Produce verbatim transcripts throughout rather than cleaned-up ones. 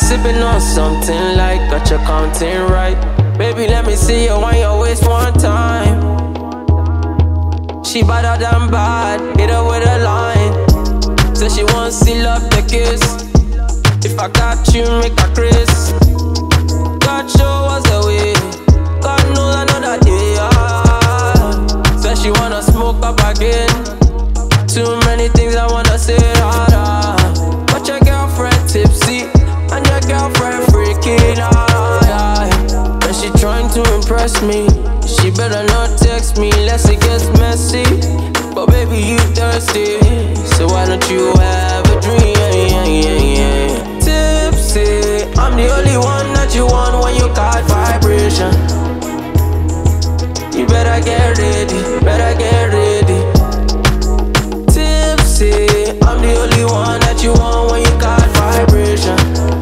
Sipping on something like got your counting right. Baby, let me see you on your waist one time. She better than bad, hit her with a line. Say she wants to love the kiss. If I got you, make her Chris. God show us the way. God knows another day. Ah. Say she wanna smoke up again. Too many things I wanna say. Ah, ah. But your girlfriend tipsy and your girlfriend freaking out. And she trying to impress me. She better not text me unless it gets messy. But baby, you thirsty, so why don't you have a dream? Tipsy, I'm the only one that you want when you got vibration. You better get ready, better get ready. Tipsy, I'm the only one that you want when you got vibration.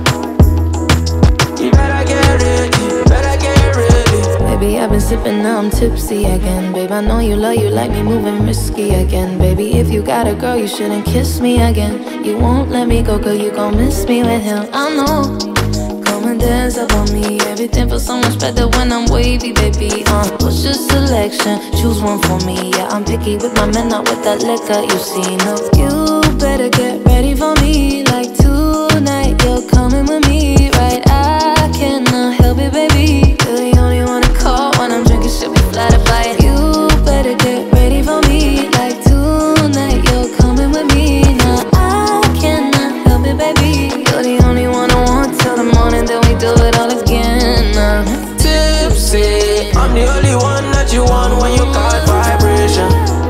You better get ready, better get ready. Baby, I've been sipping, now I'm tipsy again. Babe, I know you love, you like me moving risky again. Baby, if you got a girl, you shouldn't kiss me again. You won't let me go, girl, you gon' miss me with him. I know. Come and dance up on me. Everything feels so much better when I'm wavy, baby. Uh, what's your selection? Choose one for me. Yeah, I'm picky with my men, not with that liquor. You see, no, you better get ready for me. Like tonight, you're coming with me, right? I cannot help it, baby. You're the only one to call when I'm drinking. Should be flattered by it. You better get ready for me. Like tonight, you're coming with me. Now I cannot help it, baby. You're the only one I want till the morning, then we do it all again. Uh. Tipsy, I'm the only one that you want when you got vibration.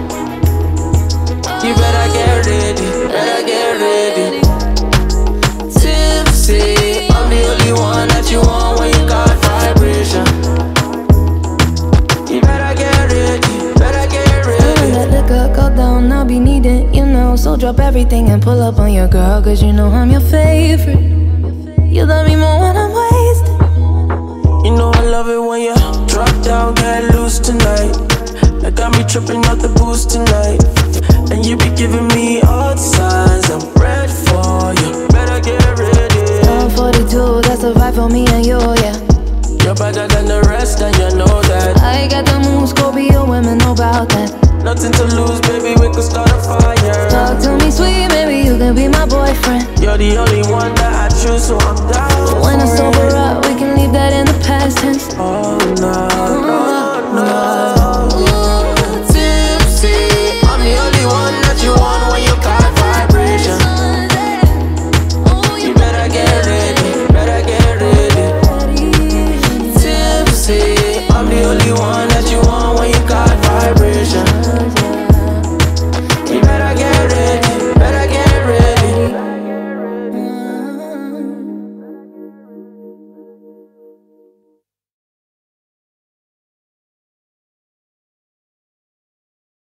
You better get ready, better get ready. Tipsy, I'm the only one that you want when you got vibration. You better get ready, better get ready. When that liquor go down, I'll be needing, you know. So drop everything and pull up on your girl, cause you know I'm your favorite. You love me more when I'm wasted. You know I love it when you drop down, get loose tonight. That got me tripping out the boost tonight. And you be giving me all the signs, I'm ready for you. Better get ready. I'm forty-two, that's a vibe for me and you, yeah. You're better than the rest and you know that. I got the moves, Scorpio women know about that. Nothing to lose, baby, we could start a fire. Talk to me sweet, maybe you can be my boyfriend. You're the only one that I choose, so I'm down. When I sober up, we can leave that in the past tense. Oh no.